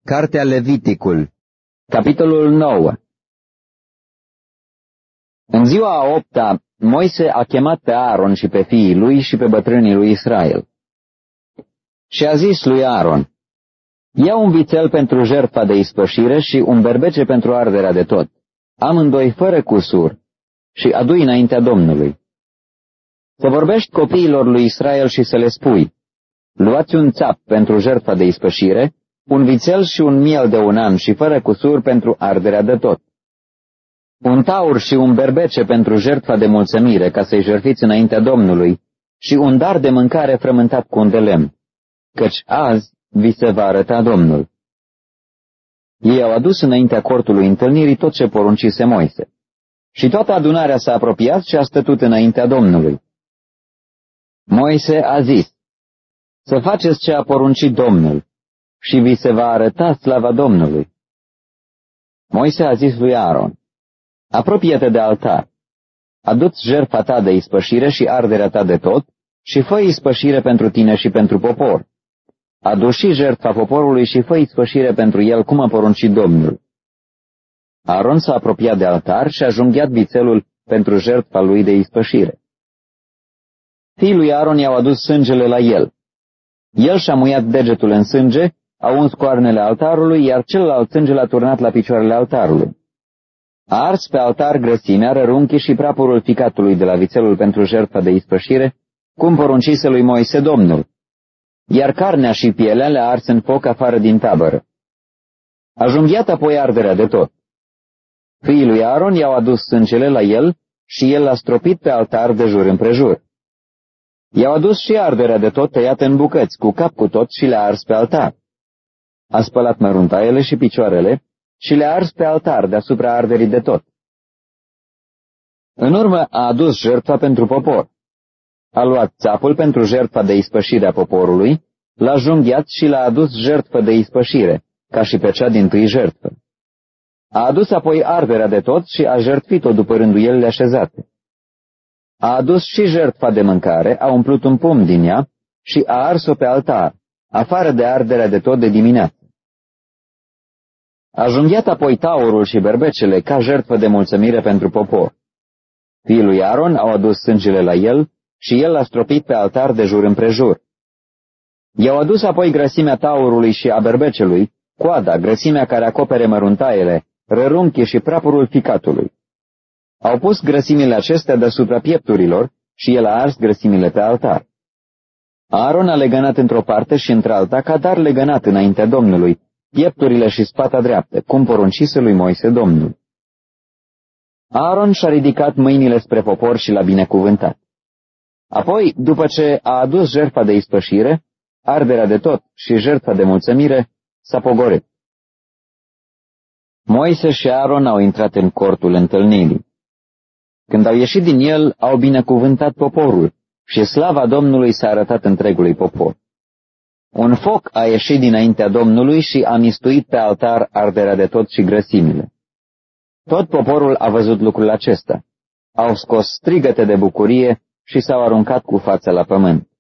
Cartea Leviticul, capitolul 9. În ziua a 8-a, Moise a chemat pe Aaron și pe fiii lui și pe bătrânii lui Israel. Și a zis lui Aaron: ia un vițel pentru jertfa de ispășire și un berbece pentru arderea de tot, amândoi fără cusur, și adu-i înaintea Domnului. Să vorbești copiilor lui Israel și să le spui: luați un țap pentru jertfa de ispășire, un vițel și un miel de un an și fără cusur pentru arderea de tot. Un taur și un berbece pentru jertfa de mulțumire, ca să-i jertfiți înaintea Domnului, și un dar de mâncare frământat cu un de lemn, căci azi vi se va arăta Domnul. Ei au adus înaintea cortului întâlnirii tot ce poruncise Moise. Și toată adunarea s-a apropiat și a stătut înaintea Domnului. Moise a zis: să faceți ce a poruncit Domnul, și vi se va arăta slava Domnului. Moise a zis lui Aaron: apropie-te de altar, adu-ți jertfa ta de ispășire și arderea ta de tot, și fă ispășire pentru tine și pentru popor. Adu și jertfa poporului și fă ispășire pentru el, cum a poruncit Domnul. Aaron s-a apropiat de altar și a junghiat vițelul pentru jertfa lui de ispășire. Fiii lui Aaron i-au adus sângele la el. El și-a muiat degetul în sânge, a uns coarnele altarului, iar celălalt sânge l-a turnat la picioarele altarului. A ars pe altar grăsimea, rărunchii și prapurul ficatului de la vițelul pentru jertfa de ispășire, cum poruncise lui Moise Domnul, iar carnea și pielea le-a ars în foc afară din tabără. A junghiat apoi arderea de tot. Fiii lui Aaron i-au adus sângele la el și el l-a stropit pe altar de jur împrejur. I-au adus și arderea de tot tăiată în bucăți, cu cap cu tot, și le-a ars pe altar. A spălat măruntaiele și picioarele și le-a ars pe altar deasupra arderii de tot. În urmă a adus jertfa pentru popor. A luat țapul pentru jertfa de ispășire a poporului, l-a junghiat și l-a adus jertfă de ispășire, ca și pe cea dintâi jertfă. A adus apoi arderea de tot și a jertfit-o după rânduielile așezate. A adus și jertfa de mâncare, a umplut un pumn din ea și a ars-o pe altar, afară de arderea de tot de dimineață. A junghiat apoi taurul și berbecele ca jertfă de mulțumire pentru popor. Fiii lui Aaron au adus sângele la el și el l-a stropit pe altar de jur împrejur. I-au adus apoi grăsimea taurului și a berbecelui, coada, grăsimea care acopere măruntaiele, rărunchii și prapurul ficatului. Au pus grăsimile acestea deasupra piepturilor și el a ars grăsimile pe altar. Aaron a legănat într-o parte și într-alta ca dar legănat înaintea Domnului, piepturile și spata dreaptă, cum poruncise lui Moise Domnul. Aaron și-a ridicat mâinile spre popor și l-a binecuvântat. Apoi, după ce a adus jertfa de ispășire, arderea de tot și jertfa de mulțumire, s-a pogorât. Moise și Aaron au intrat în cortul întâlnirii. Când au ieșit din el, au binecuvântat poporul și slava Domnului s-a arătat întregului popor. Un foc a ieșit dinaintea Domnului și a mistuit pe altar arderea de tot și grăsimile. Tot poporul a văzut lucrul acesta. Au scos strigăte de bucurie și s-au aruncat cu fața la pământ.